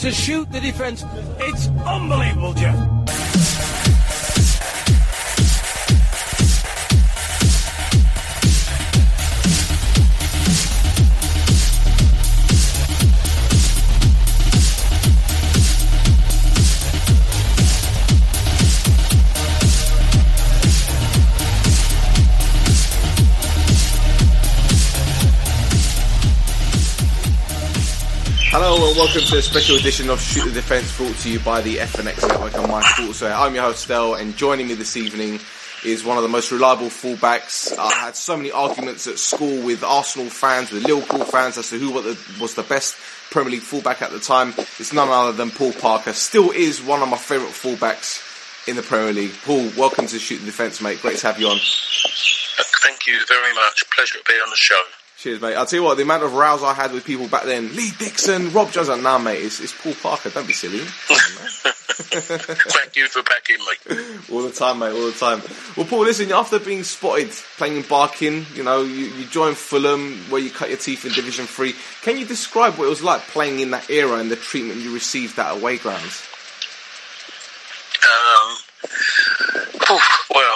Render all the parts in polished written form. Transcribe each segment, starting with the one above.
to shoot the defence. It's unbelievable, Jeff. Hello and welcome to a special edition of Shoot the Defence, brought to you by the FNX Network and My Sportswear. I'm your host Del, and joining me this evening is one of the most reliable fullbacks. I had so many arguments at school with Arsenal fans, with Liverpool fans, as to who was the best Premier League fullback at the time. It's none other than Paul Parker. Still is one of my favourite fullbacks in the Premier League. Paul, welcome to Shoot the Defence, mate. Great to have you on. Thank you very much. Pleasure to be on the show. Cheers, mate. I'll tell you what, the amount of rows I had with people back then, Lee Dixon, Rob Jones, nah, mate, it's Paul Parker, don't be silly. Thank you for backing me. All the time, mate, all the time. Well, Paul, listen, after being spotted playing in Barking, you joined Fulham, where you cut your teeth in Division 3. Can you describe what it was like playing in that era and the treatment you received at away grounds? Well,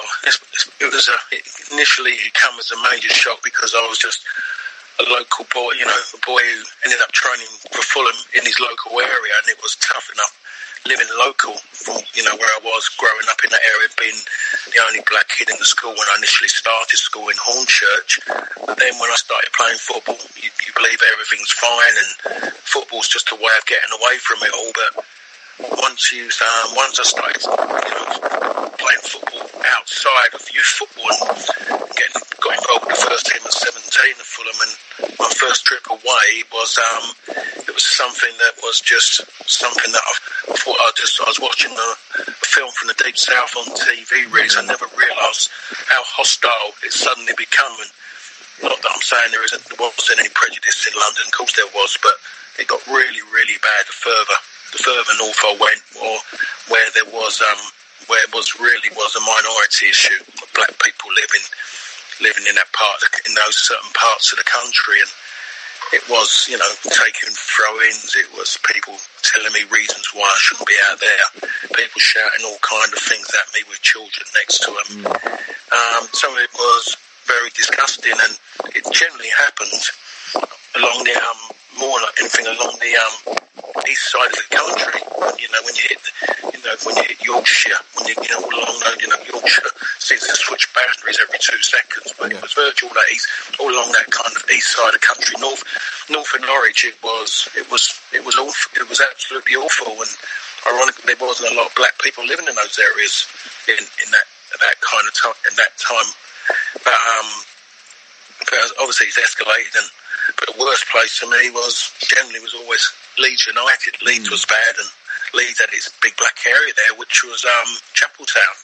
initially it came as a major shock because I was just a local boy, a boy who ended up training for Fulham in his local area, and it was tough enough living local from, where I was growing up in that area, being the only black kid in the school when I initially started school in Hornchurch. But then when I started playing football, you believe everything's fine and football's just a way of getting away from it all. But once I started, playing football outside of youth football and got involved with the first team at 17 at Fulham, and my first trip away was something that was just something that I thought I was watching a film from the Deep South on TV. Really, so I never realised how hostile it suddenly became. And not that I'm saying there wasn't any prejudice in London, of course there was, but it got really, really bad the further north I went, or where there was really a minority issue of black people living in in those certain parts of the country, and it was taking throw-ins. It was people telling me reasons why I shouldn't be out there. People shouting all kind of things at me with children next to them. So it was very disgusting, and it generally happened along the more like anything along the east side of the country. When you hit Yorkshire, all along Yorkshire seems to switch boundaries every 2 seconds, but it was virtually all along that kind of east side of the country. North of Norwich, it was awful. It was absolutely awful, and ironically, there wasn't a lot of black people living in those areas in that kind of time. In that time, but obviously it's escalated. But the worst place for me was always Leeds United. Leeds was bad, and Leeds had its big black area there, which was Chapeltown,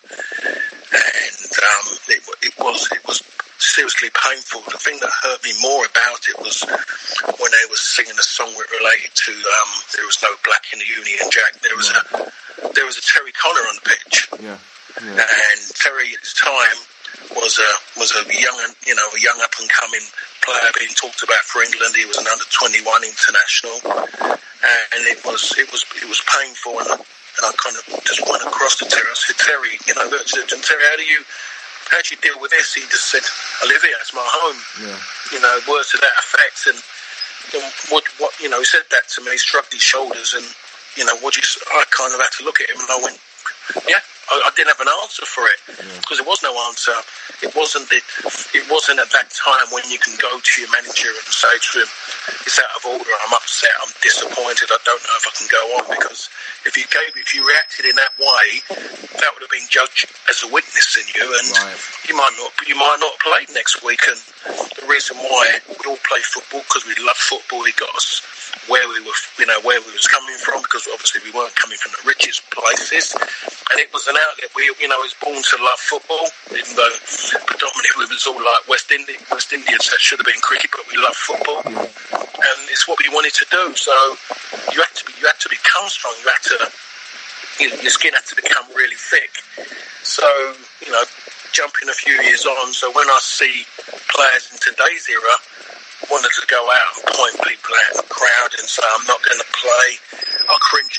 and it was seriously painful. The thing that hurt me more about it was when they was singing a song related to there was no black in the Union Jack. There was a Terry Connor on the pitch, and Terry at the time was a young up and coming player being talked about for England. He was an under 21 international, and it was painful. And I kind of just went across to Terry. I said, Terry, Terry, how do you deal with this? He just said, I live here. It's my home. Words to that effect. And what he said that to me, shrugged his shoulders, and I kind of had to look at him, and I went, yeah. I didn't have an answer for it because there was no answer. It wasn't at that time when you can go to your manager and say to him, "It's out of order. I'm upset. I'm disappointed. I don't know if I can go on." Because if you reacted in that way, that would have been judged as a witness in you, and you might not have played next week. And the reason why we all play football because we love football. It got us where we were, where we was coming from, because obviously we weren't coming from the richest places, and it was an outlet. We was born to love football, even though predominantly we was all like West Indians. That should have been cricket, but we love football, and it's what we wanted to do. So you had to become strong. You had to, your skin had to become really thick. So jumping a few years on. So when I see players in today's era wanted to go out and point people out in the crowd and say, I'm not going to play, I cringe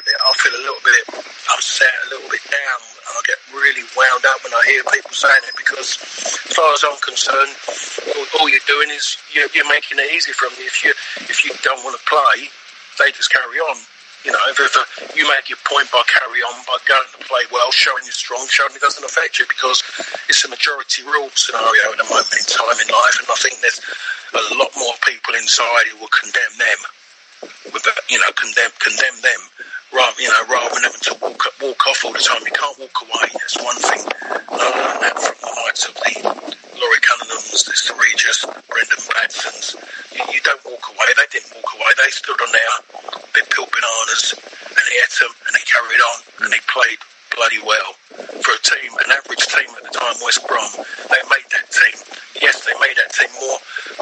little bit down, and I get really wound up when I hear people saying it, because as far as I'm concerned, all you're doing is you're making it easy for them. If you don't want to play, they just carry on. You know, if you make your point by carry on, by going to play well, showing you're strong, showing it doesn't affect you, because it's a majority rule scenario at the moment in time in life, and I think there's a lot more people inside who will condemn them, condemn them, rather than having to walk off all the time. You can't walk away. That's one thing. And I learned that from the likes of the Laurie Cunningham's, the Regis, Brendan Padsons. You don't walk away. They didn't walk away. They stood on there, they peeled bananas, and they ate them, and they carried on, and they played bloody well for a team, an average team at the time, West Brom. They made that team. Yes, they made that team more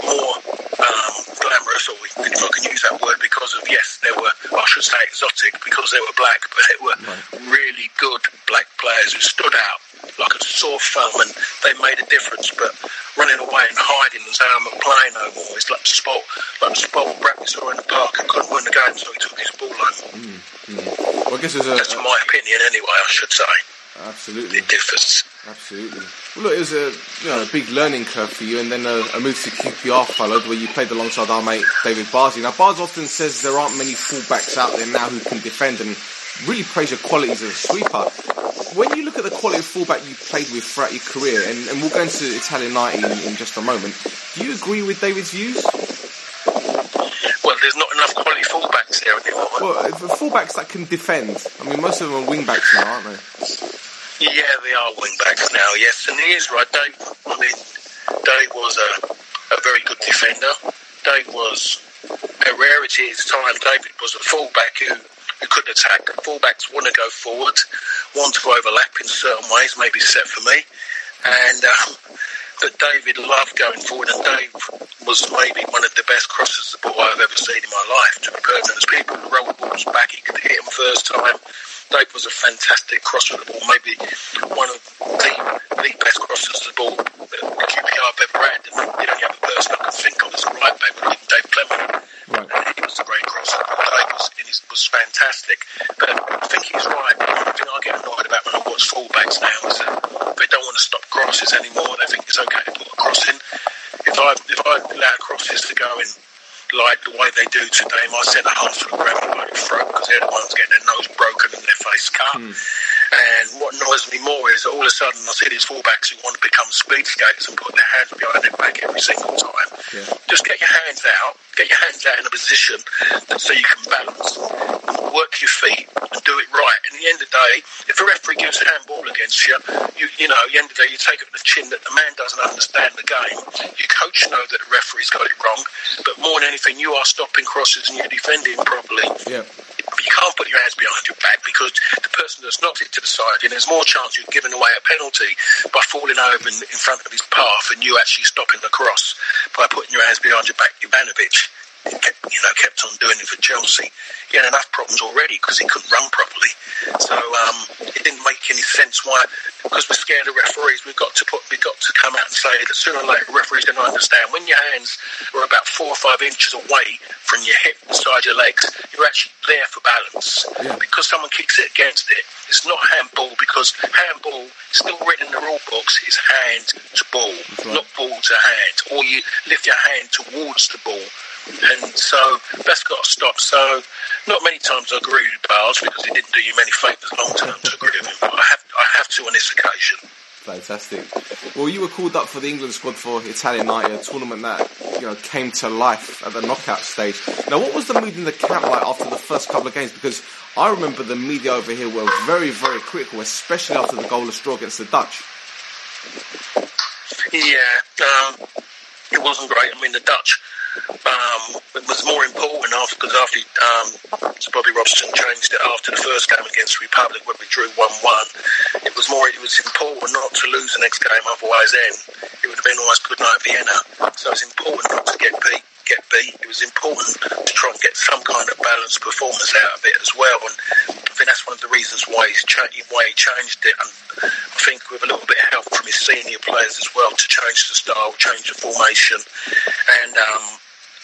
glamorous, or if I can use that word, because of, yes, they were, I should say exotic, because they were black, but they were really good black players who stood out like a sore thumb, and they made a difference. But running away and hiding and saying I'm not playing no more, it's like the spoiled brat we saw in the park and couldn't win the game, so he took his ball home. Well, I guess that's my opinion anyway, I should say. Absolutely. It differs. Absolutely. Well, look, it was a big learning curve for you, and then a move to QPR followed, where you played alongside our mate David Bardsley. Now, Bards often says there aren't many fullbacks out there now who can defend, and really praise your qualities as a sweeper. When you look at the quality of fullback you played with throughout your career, and we'll go into Italian 90 in just a moment, do you agree with David's views? Well, there's not enough quality fullbacks there anymore. Well, fullbacks that can defend. I mean, most of them are wingbacks now, aren't they? Yeah, they are wing-backs now, yes. And he is right. Dave was a very good defender. Dave was a rarity at his time. David was a full-back who could attack. Full-backs want to go forward, want to overlap in certain ways, maybe set for me. And but David loved going forward, and Dave was maybe one of the best crossers of the ball I've ever seen in my life. To be perfect, as people roll balls back, he could hit them first time. Dave was a fantastic crosser of the ball, maybe one of the best crossers of the ball that QPR have ever had. And the only other person I can think of is a right back, Dave Clement. Right. And he was a great crosser of the ball. Dave was fantastic. But I think he's right. The only thing I get annoyed about when I watch fullbacks now is that they don't want to stop crosses anymore. They think it's okay to put a cross in. If I allow crosses to go in like the way they do today, my centre half would grab me by the throat, because they're the ones getting their nose broken and their face cut. And what annoys me more is that all of a sudden I see these fullbacks who want to become speed skaters and put their hands behind their back every single time. Yeah. Just get your hands out in a position so you can balance, and work your feet and do it right. And at the end of the day, if a referee gives a handball against you, you know, at the end of the day, you take it with the chin that the man doesn't understand the game. Your coach know that the referee's got it wrong, but more than anything, you are stopping crosses and you're defending properly. Yeah. You can't put your hands behind your back, because the person that's knocked it to the side, and there's more chance you're giving away a penalty by falling over in front of his path and you actually stopping the cross by putting your hands behind your back. Ivanovic kept on doing it for Chelsea. He had enough problems already because he couldn't run properly. So it didn't make any sense why, because we're scared of referees, we've got to come out and say that sooner or later referees don't understand. When your hands are about 4 or 5 inches away from your hip inside your legs, you're actually there for balance. Yeah. Because someone kicks it against it, it's not handball, because handball, still written in the rule books, is hand to ball, not ball to hand, or you lift your hand towards the ball. And so that's got to stop. So not many times I agree with Barnes, because he didn't do you many favours long term to agree with him, but I have to on this occasion. Fantastic. Well, you were called up for the England squad for Italian 90, a tournament that came to life at the knockout stage. Now, what was the mood in the camp like after the first couple of games? Because I remember the media over here were very, very critical, especially after the goalless draw against the Dutch. Yeah, it wasn't great. I mean, the Dutch. It was more important after Sir Bobby Robson changed it after the first game against the Republic, where we drew 1-1. It was important not to lose the next game, otherwise then it would have been almost good night Vienna. So it's important not to get beat. It was important to try and get some kind of balanced performance out of it as well, and I think that's one of the reasons why he changed it, and I think with a little bit of help from his senior players as well, to change the style, change the formation, and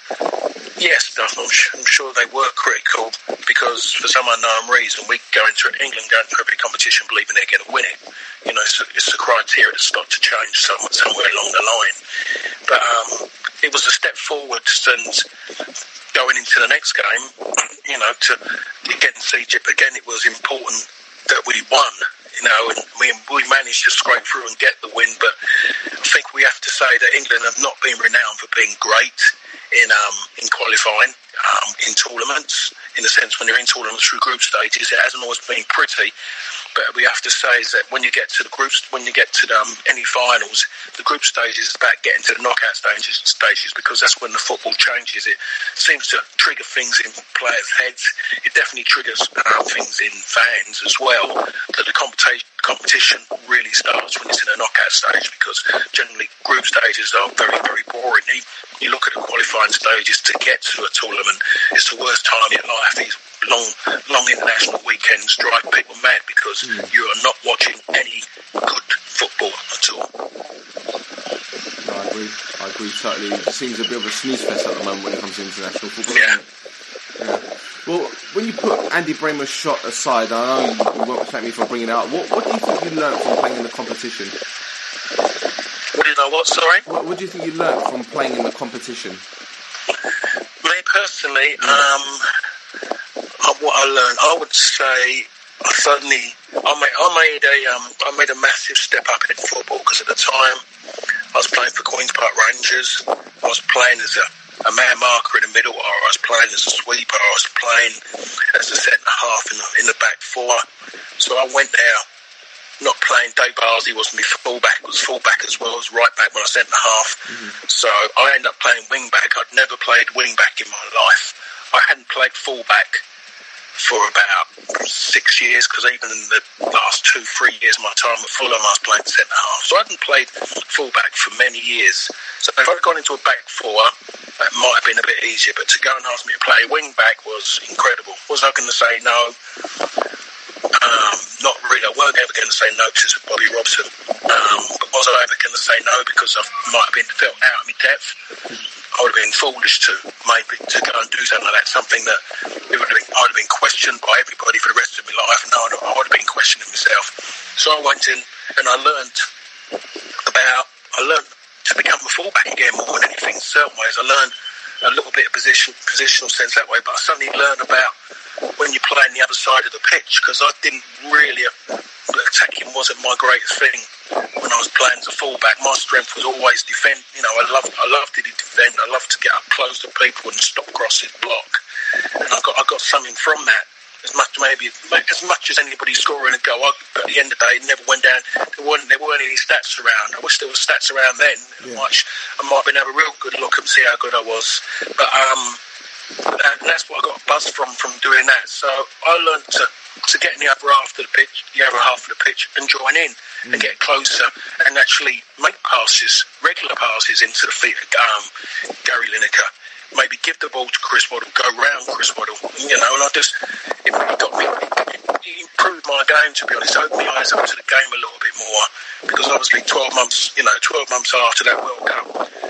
Yes, I'm sure they were critical because for some unknown reason England go into every competition believing they're going to win it. You know, it's the criteria that's got to change somewhere along the line. But it was a step forward since going into the next game, you know, against Egypt. Again, it was important that we won. You know, and we managed to scrape through and get the win, but I think we have to say that England have not been renowned for being great in qualifying in tournaments. In the sense, when you're in tournaments through group stages, it hasn't always been pretty. But we have to say is that when you get to the groups, when you get to any finals, the group stages is about getting to the knockout stages because that's when the football changes. It seems to trigger things in players' heads. It definitely triggers things in fans as well. That the competition really starts when it's in a knockout stage because generally group stages are very, very boring. You look at the qualifying stages to get to a tournament, it's the worst time in your life. These long international weekends drive people mad because you are not watching any good football at all. No, I agree totally. It seems a bit of a snooze fest at the moment when it comes to international football. Yeah. Well, when you put Andy Bramer's shot aside, I know you won't thank me for bringing it up. What do you think you learned from playing in the competition? What did I what? Sorry. What do you think you learned from playing in the competition? Me personally, what I learned, I would say, I made a massive step up in football because at the time I was playing for Queen's Park Rangers. I was playing as a man marker in the middle, or I was playing as a sweeper, I was playing as a centre half in the back four. So I went there, not playing. Dave Barsley was my fullback, was fullback as well as right back when I was centre half. So I ended up playing wing back. I'd never played wing back in my life. I hadn't played fullback for about 6 years because even in the last 2-3 years of my time at Fulham I was playing centre half, so I hadn't played fullback for many years. So if I'd gone into a back four, that might have been a bit easier, but to go and ask me to play wing back was incredible. Was I going to say no? Not really. I weren't ever going to say no to Bobby Robson, but was I ever going to say no because I might have been felt out of my depth? I would have been foolish to go and do something like that, something that I would have been questioned by everybody for the rest of my life, and I would have been questioning myself. So I went in and I learned to become a fullback again more than anything in certain ways. I learned a little bit of positional sense that way, but I suddenly learned about when you play on the other side of the pitch, because I didn't really, attacking wasn't my greatest thing when I was playing as a fullback. My strength was always defend. You know, I loved to defend. I loved to get up close to people and stop crosses, block, and I got something from that. As much as anybody scoring a goal, but at the end of the day, it never went down. There weren't any stats around. I wish there were stats around then. Yeah. I might have been have a real good look and see how good I was. But and that's what I got a buzz from doing that. So I learned to get in the other half of the pitch, and join in and get closer and actually make regular passes into the feet of Gary Lineker. Maybe give the ball to Chris Waddle, go round Chris Waddle, you know, and it improved my game, to be honest. It opened my eyes up to the game a little bit more, because obviously 12 months after that World Cup,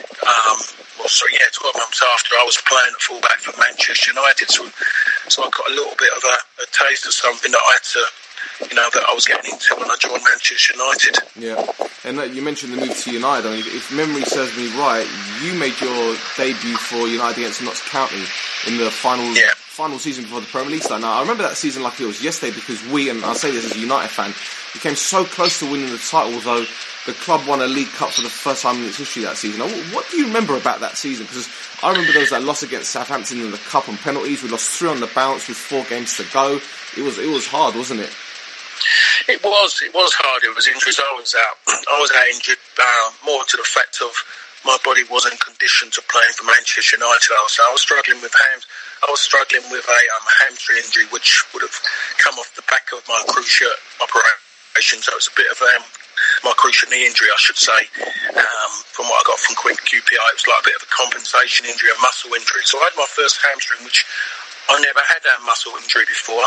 12 months after, I was playing at fullback for Manchester United, so I got a little bit of a taste of something that I had to, that I was getting into when I joined Manchester United. Yeah, and you mentioned the move to United. I mean, if memory serves me right, you made your debut for United against Notts County in the final season before the Premier League started. Now, I remember that season like it was yesterday, because we, and I'll say this as a United fan, we came so close to winning the title, although the club won a League Cup for the first time in its history that season. Now, what do you remember about that season? Because I remember there was that loss against Southampton in the Cup on penalties. We lost 3 on the bounce with 4 games to go. It was hard, wasn't it? It was hard. It was injuries. I was out injured, more to the fact of my body wasn't conditioned to playing for Manchester United. So I was struggling with a hamstring injury, which would have come off the back of my cruciate operation. So it was a bit of my cruciate knee injury, I should say. From what I got from QPI, it was like a bit of a compensation injury, a muscle injury. So I had my first hamstring, which I never had that muscle injury before.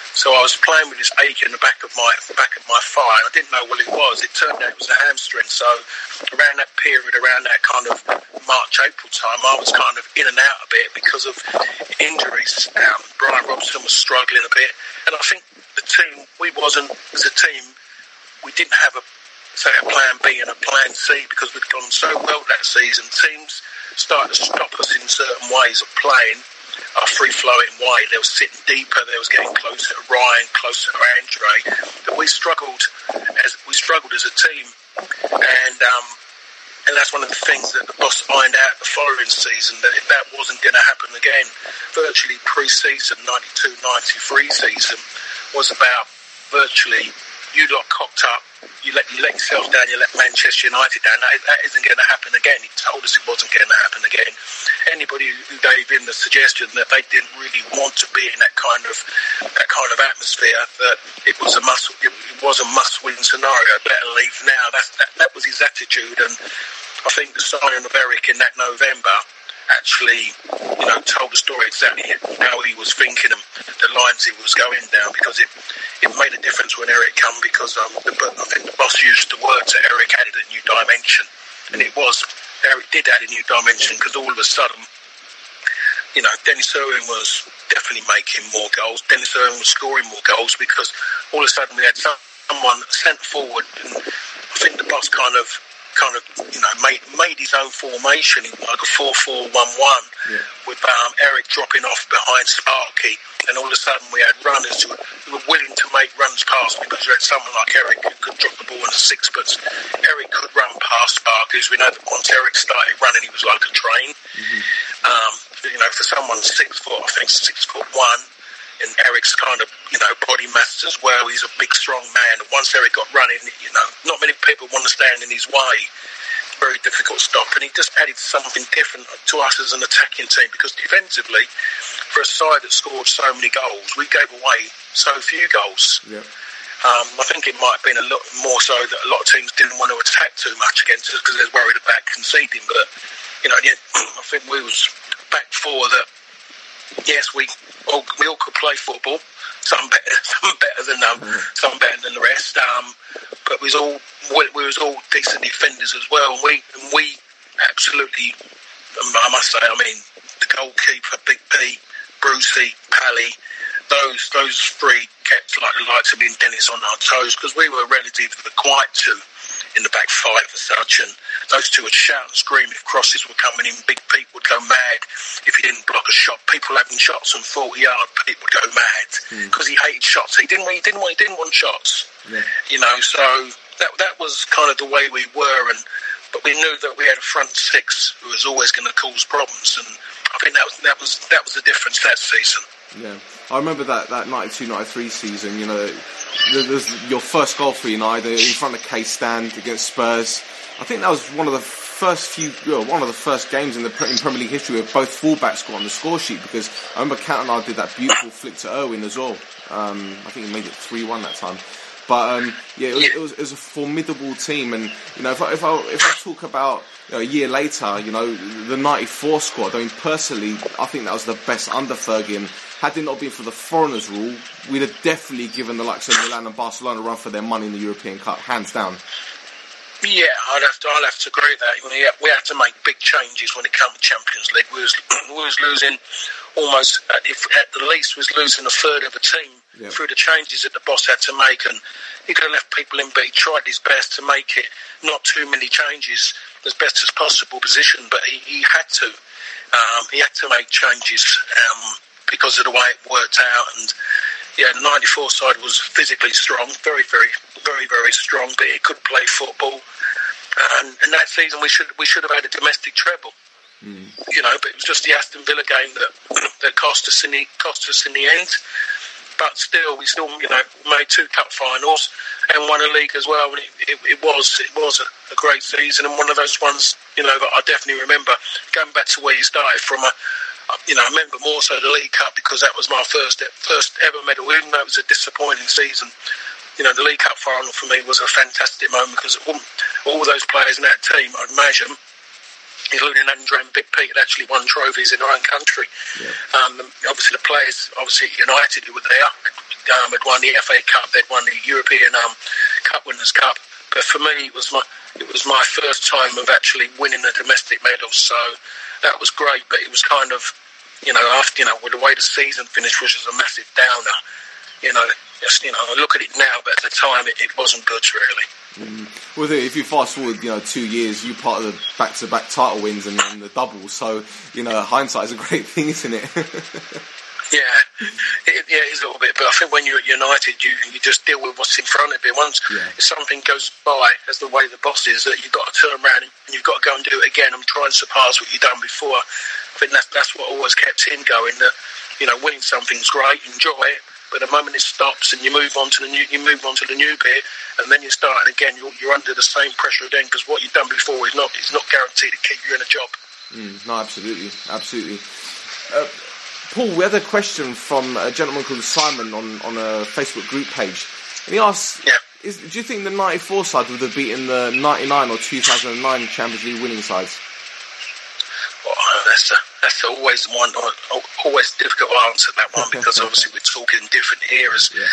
So I was playing with this ache in the back of my thigh, and I didn't know what it was. It turned out it was a hamstring. So around that period, around that kind of March, April time, I was kind of in and out a bit because of injuries. Brian Robson was struggling a bit, and I think the team, as a team, we didn't have a plan B and a plan C because we'd gone so well that season. Teams started to stop us in certain ways of playing. A free-flowing way. They were sitting deeper. They was getting closer to Ryan, closer to Andre. That we struggled as a team, and that's one of the things that the boss ironed out the following season. That wasn't going to happen again. Virtually pre-season 92-93 season was about virtually you lot cocked up. You let yourself down. You let Manchester United down. That isn't going to happen again. He told us it wasn't going to happen again. Anybody who gave him the suggestion that they didn't really want to be in that kind of atmosphere, that it was a must-win scenario. Better leave now. That was his attitude, and I think the signing of Eric in that November actually, told the story exactly how he was thinking and the lines he was going down, because it made a difference when Eric came, because I think the boss used the words that Eric added a new dimension, and Eric did add a new dimension, because all of a sudden, Dennis Irwin was definitely making more goals. Dennis Irwin was scoring more goals, because all of a sudden we had someone sent forward, and I think the boss kind of made his own formation in like a 4-4-1-1 with Eric dropping off behind Sparky, and all of a sudden we had runners who were willing to make runs past, because you had someone like Eric who could drop the ball in a sixpence. Eric could run past Sparky, as we know that once Eric started running, he was like a train. For someone 6 foot, I think 6'1", and Eric's kind of, body mass as well. He's a big, strong man. And once Eric got running, not many people want to stand in his way. Very difficult to stop. And he just added something different to us as an attacking team, because defensively, for a side that scored so many goals, we gave away so few goals. Yeah. I think it might have been a lot more so that a lot of teams didn't want to attack too much against us because they were worried about conceding. But, I think we was back four that, yes, we all could play football. Some better than the rest. But we was all decent defenders as well. And we absolutely, I must say, the goalkeeper, Big P, Brucey, Pally, those three kept the likes of me and Dennis on our toes, because we were relatively quiet too in the back five as such, and those two would shout and scream if crosses were coming in. Big Pete would go mad if he didn't block a shot. People having shots from 40 yards, Pete would go mad because he hated shots. He didn't want shots. Yeah. So that was kind of the way we were, but we knew that we had a front six who was always going to cause problems, and I think that was the difference that season. Yeah, I remember that 92-93 season. There's your first goal for United in front of K-Stand against Spurs. I think that was one of the first games in Premier League history where both fullbacks got on the score sheet, because I remember Cantona did that beautiful flick to Irwin as well. I think he made it 3-1 that time. But it was a formidable team, and if I talk about a year later, the '94 squad. Personally, I think that was the best under Fergie. Had it not been for the foreigners rule, we'd have definitely given the likes of Milan and Barcelona a run for their money in the European Cup, hands down. Yeah, I'll have to agree with that. We had to make big changes when it came to Champions League. We was losing almost, if at the least, was losing a third of a team through the changes that the boss had to make, and he could have left people in, but he tried his best to make it not too many changes, as best as possible position. But he had to. He had to make changes because of the way it worked out, and. Yeah, the 94 side was physically strong, very, very, very, very strong, but it could play football. And that season we should have had a domestic treble. But it was just the Aston Villa game that cost us in the end. But still, we made 2 cup finals and won a league as well. And it was a great season, and one of those ones that I definitely remember. Going back to where you started from, I remember more so the League Cup, because that was my first ever medal, even though it was a disappointing season. The League Cup final for me was a fantastic moment, because all those players in that team, I'd imagine, including Andre and Big Pete, had actually won trophies in their own country. Yeah. Obviously, the players, obviously United, who were there, had won the FA Cup, they'd won the European Cup Winners' Cup. But for me, it was my first time of actually winning the domestic medals, so that was great. But it was kind of, after with the way the season finished, which was a massive downer. I look at it now, but at the time it wasn't good, really. Well, if you fast forward, 2 years, you part of the back-to-back title wins and the doubles. So, hindsight is a great thing, isn't it? Yeah, it is a little bit. But I think when you're at United, you just deal with what's in front of you. Once if something goes by, as the way the boss is, that you've got to turn around and you've got to go and do it again and try and surpass what you've done before. I think that's what always kept him going. That winning something's great, enjoy it. But the moment it stops and you move on to the new bit, and then you start again, you're under the same pressure again, because what you've done before is not guaranteed to keep you in a job. No, absolutely. Paul, we had a question from a gentleman called Simon on a Facebook group page, and he asked, do you think the 94 side would have beaten the 99 or 2009 Champions League winning sides? Well, that's always always difficult to answer that one, because obviously we're talking different eras. Yeah.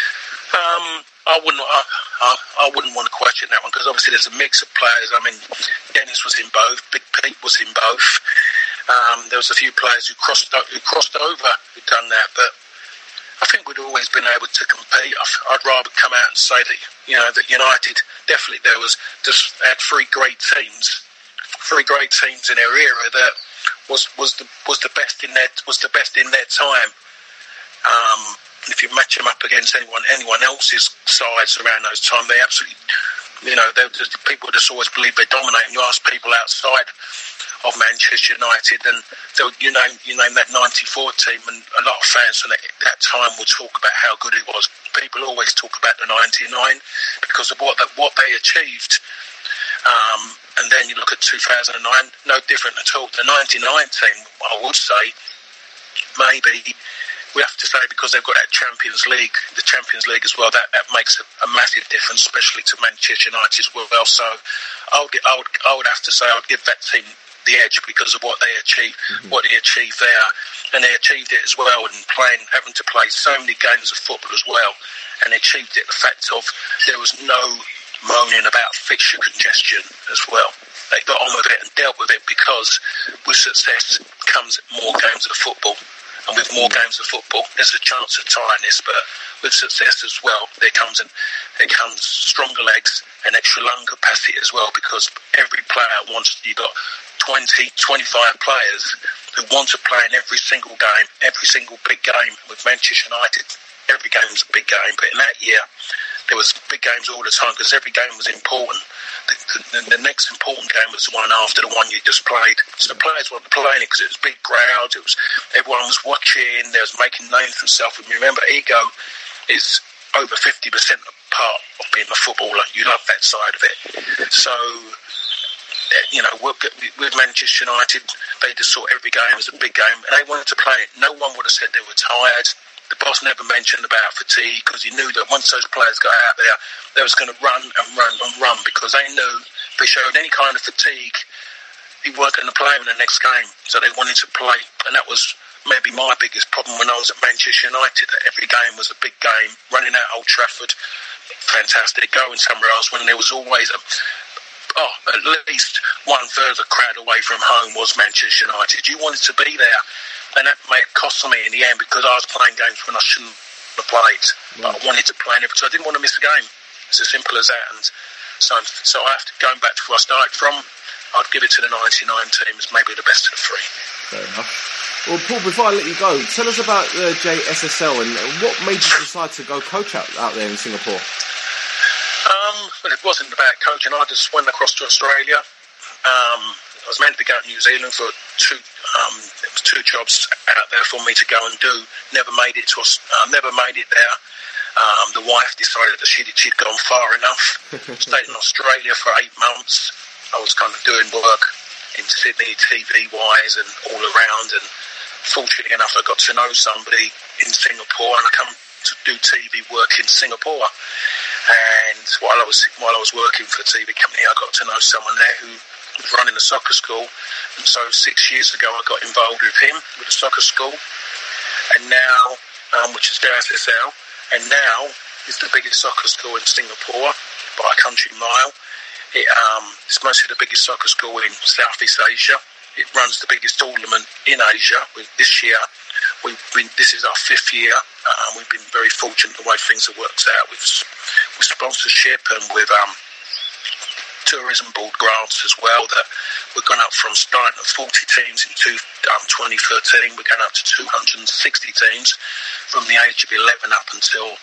I wouldn't want to question that one, because obviously there's a mix of players. I mean, Dennis was in both, Big Pete was in both. There was a few players who crossed over who'd done that, but I think we'd always been able to compete. I'd rather come out and say that that United definitely had three great teams in their era that was the best in their time. And if you match them up against anyone else's sides around those times, they absolutely, people just always believe they dominate. And you ask people outside of Manchester United, and you name that 94 team, and a lot of fans at that time would talk about how good it was. People always talk about the 99 because of what they achieved. And then you look at 2009, no different at all. The 99 team, I would say, maybe we have to say, because they've got that Champions League as well, that makes a massive difference, especially to Manchester United as well. So I would have to say I would give that team the edge because of what they achieved, what they achieved there, and they achieved it as well, and having to play so many games of football as well, and they achieved it. The fact of there was no moaning about fixture congestion as well. They got on with it and dealt with it, because with success comes more games of football. And with more games of football, there's a chance of tying this, but with success as well, there comes stronger legs and extra lung capacity as well, because every player you've got 20, 25 players who want to play in every single game, every single big game. With Manchester United, every game was a big game, but in that year, there was big games all the time, because every game was important. The next important game was the one after the one you just played. So the players weren't playing it because it was big crowds. Everyone was watching. They was making names for themselves. And remember, ego is over 50% part of being a footballer. You love that side of it. So, with Manchester United, they just saw every game as a big game, and they wanted to play it. No one would have said they were tired. The boss never mentioned about fatigue, because he knew that once those players got out there, they was going to run and run and run, because they knew if they showed any kind of fatigue, he weren't going to play in the next game. So they wanted to play, and that was maybe my biggest problem when I was at Manchester United, that every game was a big game. Running out Old Trafford, fantastic. Going somewhere else when there was always at least one further crowd away from home was Manchester United. You wanted to be there. And that may have cost me in the end, because I was playing games when I shouldn't have played. But I wanted to play in it because I didn't want to miss a game. It's as simple as that. And so I have to, going back to where I started from, I'd give it to the 99 team as maybe the best of the three. Fair enough. Well, Paul, before I let you go, tell us about the JSSL and what made you decide to go coach out there in Singapore? Well, it wasn't about coaching. I just went across to Australia. I was meant to go to New Zealand for there was two jobs out there for me to go and do. Never made it there. The wife decided that she'd gone far enough. Stayed in Australia for 8 months. I was kind of doing work in Sydney, TV-wise, and all around. And fortunately enough, I got to know somebody in Singapore, and I come to do TV work in Singapore. And while I was working for the TV company, I got to know someone there who was running a soccer school, and so 6 years ago I got involved with him with a soccer school, and now, which is the SSL, and now it's the biggest soccer school in Singapore by a country mile. It's mostly the biggest soccer school in Southeast Asia. It runs the biggest tournament in Asia. This year, this is our 5th year. We've been very fortunate the way things have worked out with sponsorship and with tourism board grants as well. That we've gone up from starting at 40 teams in 2013. We're going up to 260 teams from the age of 11 up until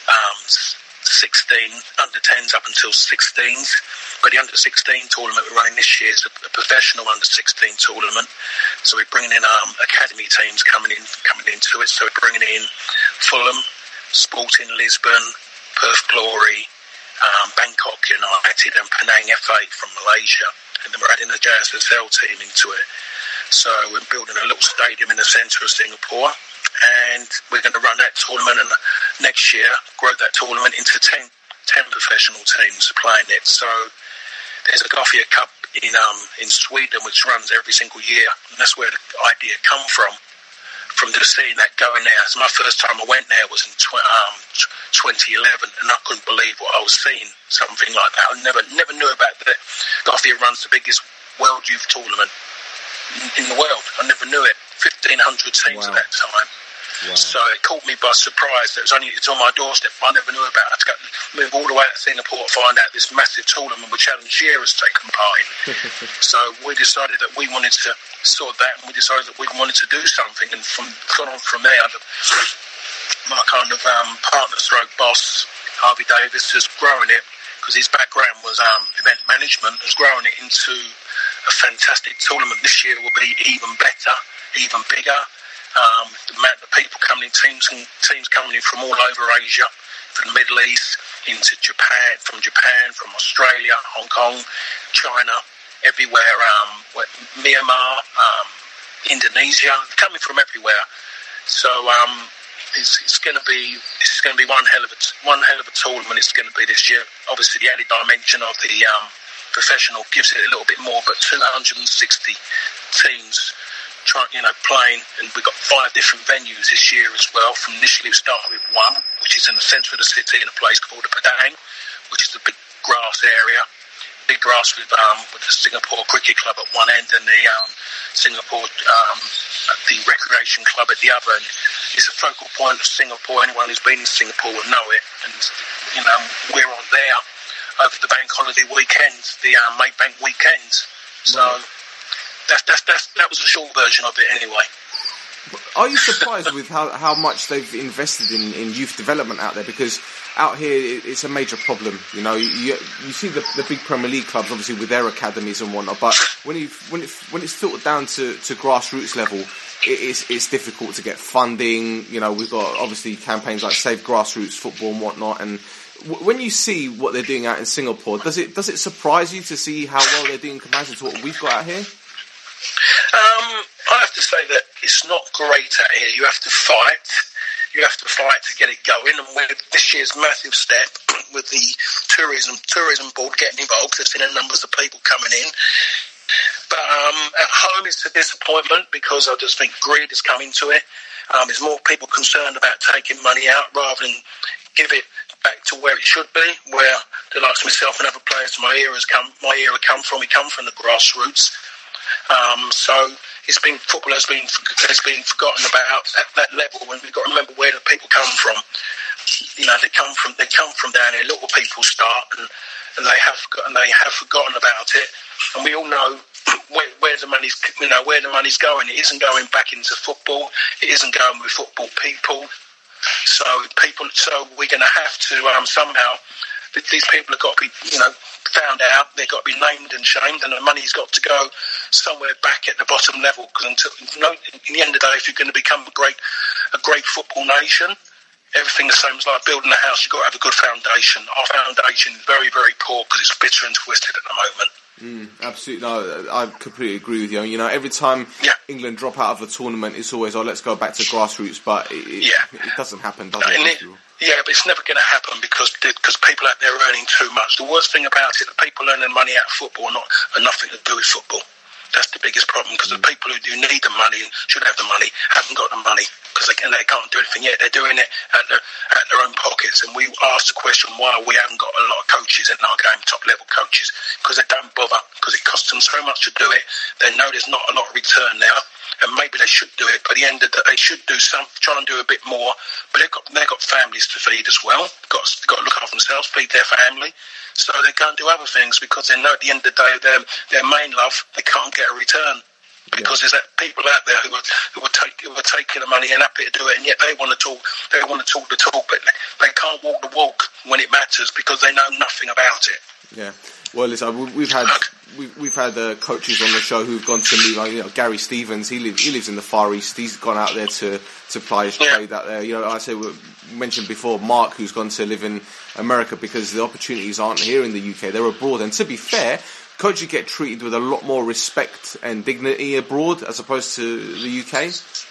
16, under 10s up until 16s. But the under 16 tournament we're running this year is a professional under 16 tournament. So we're bringing in academy teams coming into it. So we're bringing in Fulham, Sporting Lisbon, Perth Glory, Bangkok United, and Penang FA from Malaysia. And then we're adding a JSSL team into it. So we're building a little stadium in the centre of Singapore. And we're going to run that tournament, and next year grow that tournament into 10 professional teams playing it. So there's a Gothia Cup in Sweden which runs every single year, and that's where the idea come from the seeing that going there. So my first time I went there was in 2011, and I couldn't believe what I was seeing, something like that. I never knew about that. Gothia runs the biggest world youth tournament in the world. I never knew it. 1,500 teams at that time. Wow. So it caught me by surprise. It's on my doorstep. I never knew about it. I had to move all the way to Singapore to find out this massive tournament which Alan Shearer has taken part in. So we decided that we wanted to sort that, and we decided that we wanted to do something. And from there, my kind of partner stroke boss, Harvey Davis, has grown it, because his background was event management, has grown it into a fantastic tournament. This year will be even better, even bigger. The amount of people coming in, teams coming in from all over Asia, from the Middle East, into Japan, from Australia, Hong Kong, China, everywhere, Myanmar, Indonesia, coming from everywhere. So it's going to be one hell of a tournament. It's going to be this year. Obviously, the added dimension of the professional gives it a little bit more, but 260 teams playing, and we've got 5 different venues this year as well. From initially we started with one, which is in the centre of the city in a place called the Padang, which is the big grass area. Big grass with the Singapore Cricket Club at one end and the Singapore the Recreation Club at the other end. It's a focal point of Singapore. Anyone who's been in Singapore will know it. And we're on there over the bank holiday weekends, the Maybank weekends. So that was a short version of it anyway. Are you surprised with how much they've invested in youth development out there? Because out here it's a major problem. You see the big Premier League clubs obviously with their academies and whatnot, but when it's filtered down to grassroots level, it's difficult to get funding. We've got obviously campaigns like Save Grassroots Football and whatnot. And when you see what they're doing out in Singapore, does it surprise you to see how well they're doing compared to what we've got out here? I have to say that it's not great out here. You have to fight. You have to fight to get it going. And with this year's massive step with the tourism board getting involved, there's been a numbers of people coming in. But at home it's a disappointment, because I just think greed has come into it. There's more people concerned about taking money out rather than give it back to where it should be, where the likes of myself and other players my era come from. We come from the grassroots. So football has been forgotten about at that level, and we've got to remember where the people come from. They come from down there. Little people start, and they have forgotten about it. And we all know where the money's going. It isn't going back into football. It isn't going with football people. So we're going to have to somehow. These people have got to be found out. They've got to be named and shamed, and the money's got to go somewhere back at the bottom level. Because in the end of the day, if you're going to become a great football nation, everything the same as like building a house. You've got to have a good foundation. Our foundation is very, very poor because it's bitter and twisted at the moment. Absolutely, no, I completely agree with you. Every time England drop out of a tournament, it's always, let's go back to grassroots, but it doesn't happen, does it? Yeah, but it's never going to happen because people out there are earning too much. The worst thing about it, the people earning money out of football are nothing to do with football. That's the biggest problem, because the people who do need the money and should have the money haven't got the money because they can't do anything yet. They're doing it at their own pockets. And we asked the question why we haven't got a lot of coaches in our game, top level coaches, because they don't bother, because it costs them so much to do it. They know there's not a lot of return now. And maybe they should do it, but at the end of the day, they should do try and do a bit more. But they've got families to feed as well. They've got to look after themselves, feed their family. So they can't do other things because they know at the end of the day, their main love, they can't get a return. Because there's people out there who are taking the money and happy to do it, and yet they want to talk. They want to talk the talk, but they can't walk the walk when it matters because they know nothing about it. Yeah. Well, listen, we've had coaches on the show who've gone to leave. Like, Gary Stevens, he lives in the Far East. He's gone out there to play his trade out there. Like I said, we mentioned before, Mark, who's gone to live in America because the opportunities aren't here in the UK. They're abroad. And to be fair, coaches get treated with a lot more respect and dignity abroad as opposed to the UK.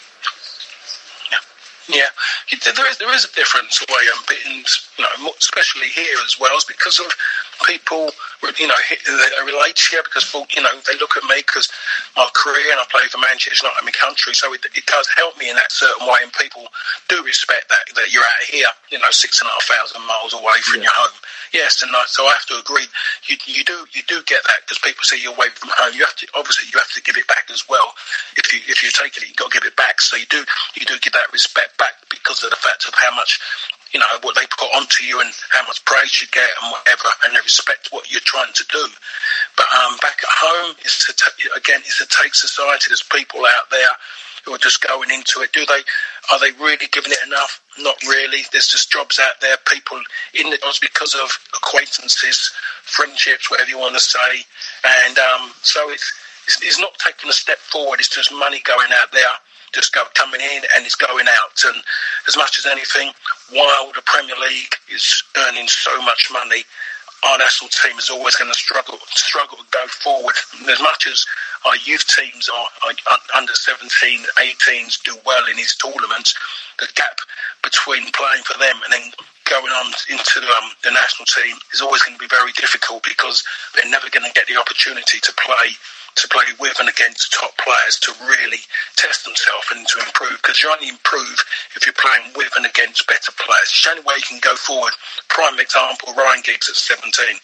Yeah, there is a difference the way especially here as well, is because of people, they relate here because, they look at me because my career and I play for Manchester United, my country, so it does help me in that certain way, and people do respect that you're out here, 6,500 miles away from your home. Yes, and so I have to agree. You do get that because people see you away from home. You have to give it back as well. If you take it, you've got to give it back. So you do give that respect back because of the fact of how much, what they put onto you and how much praise you get and whatever, and they respect what you're trying to do. But back at home, it's a take society. There's people out there who are just going into it. Are they really giving it enough? Not really. There's just jobs out there, people in the jobs because of acquaintances, friendships, whatever you want to say. And so it's not taking a step forward. It's just money going out there, coming in and it's going out. And as much as anything, while the Premier League is earning so much money, our national team is always going to struggle to go forward. And as much as our youth teams or under 17, 18s do well in these tournaments, the gap between playing for them and then going on into the national team is always going to be very difficult because they're never going to get the opportunity to play with and against top players to really test themselves and to improve, because you only improve if you're playing with and against better players. It's the only way you can go forward. Prime example, Ryan Giggs at 17.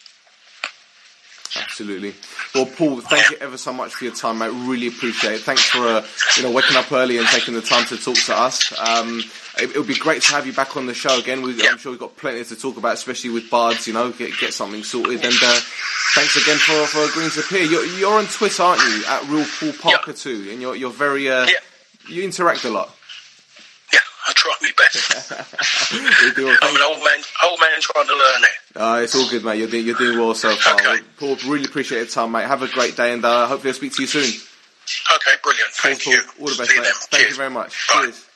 Absolutely. Well, Paul, thank you ever so much for your time, mate. Really appreciate it. Thanks for waking up early and taking the time to talk to us. It would be great to have you back on the show again. I'm sure we've got plenty to talk about, especially with Bards. Get something sorted. And thanks again for agreeing to appear. You're on Twitter, aren't you? At Real Paul Parker too, and you're very you interact a lot. Yeah, I try my best. I'm an old man trying to learn it. It's all good, mate. You're doing well so far. Okay. Paul, really appreciate your time, mate. Have a great day, and hopefully I'll speak to you soon. Okay, brilliant. Thank you. All the best, mate. Thank you very much. Bye. Cheers.